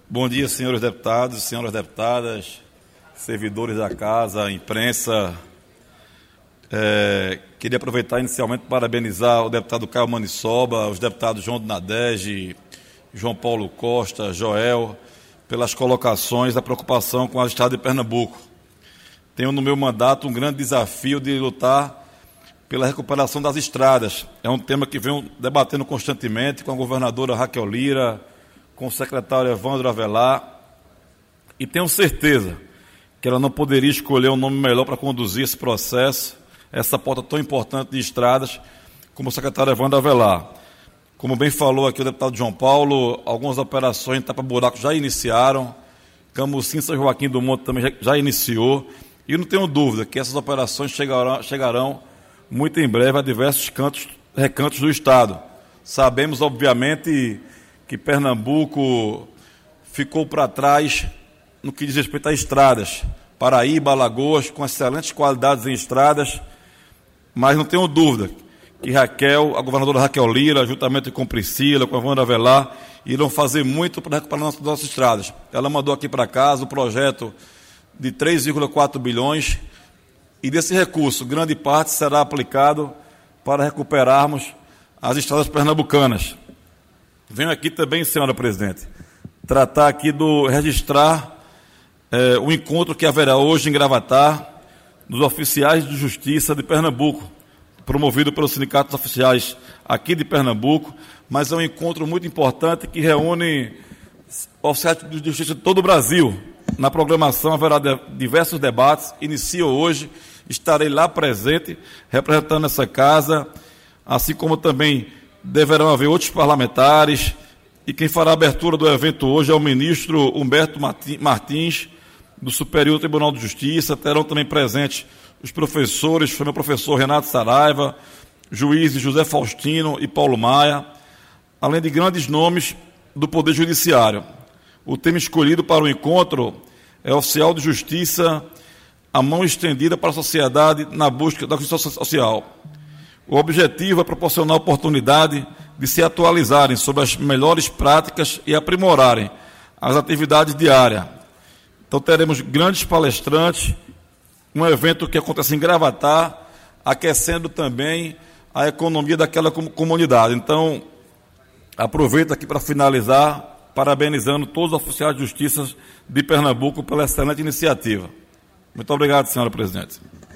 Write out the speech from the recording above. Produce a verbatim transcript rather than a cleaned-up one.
Bom dia, senhores deputados, senhoras deputadas, servidores da casa, imprensa. É, queria aproveitar inicialmente para parabenizar o deputado Caio Manissoba, os deputados João do Nadege, João Paulo Costa, Joel, pelas colocações da preocupação com a estrada de Pernambuco. Tenho no meu mandato um grande desafio de lutar pela recuperação das estradas. É um tema que venho debatendo constantemente com a governadora Raquel Lira, com o secretário Evandro Avelar, e tenho certeza que ela não poderia escolher um nome melhor para conduzir esse processo, essa pauta tão importante de estradas, como o secretário Evandro Avelar. Como bem falou aqui o deputado João Paulo, algumas operações em tapa-buraco já iniciaram, Camusim, São Joaquim do Monte também já, já iniciou, e não tenho dúvida que essas operações chegarão, chegarão muito em breve a diversos cantos, recantos do Estado. Sabemos, obviamente, que Pernambuco ficou para trás no que diz respeito a estradas. Paraíba, Alagoas, com excelentes qualidades em estradas, mas não tenho dúvida que Raquel, a governadora Raquel Lira, juntamente com Priscila, com a Evandro Avelar, irão fazer muito para recuperar nossas, nossas estradas. Ela mandou aqui para casa o projeto de três vírgula quatro bilhões, e desse recurso, grande parte será aplicado para recuperarmos as estradas pernambucanas. Venho aqui também, senhora presidente, tratar aqui do registrar é, o encontro que haverá hoje em Gravatar dos oficiais de justiça de Pernambuco, promovido pelos sindicatos oficiais aqui de Pernambuco, mas é um encontro muito importante que reúne oficiais de justiça de todo o Brasil. Na programação haverá de, diversos debates, inicia hoje, estarei lá presente, representando essa casa, assim como também deverão haver outros parlamentares, e quem fará a abertura do evento hoje é o ministro Humberto Martins, do Superior Tribunal de Justiça. Terão também presentes os professores, foi meu professor Renato Saraiva, juízes José Faustino e Paulo Maia, além de grandes nomes do Poder Judiciário. O tema escolhido para o encontro é oficial de justiça, a mão estendida para a sociedade na busca da justiça social. O objetivo é proporcionar a oportunidade de se atualizarem sobre as melhores práticas e aprimorarem as atividades diárias. Então teremos grandes palestrantes, um evento que acontece em Gravatar, aquecendo também a economia daquela comunidade. Então, aproveito aqui para finalizar, parabenizando todos os oficiais de justiça de Pernambuco pela excelente iniciativa. Muito obrigado, senhora presidente.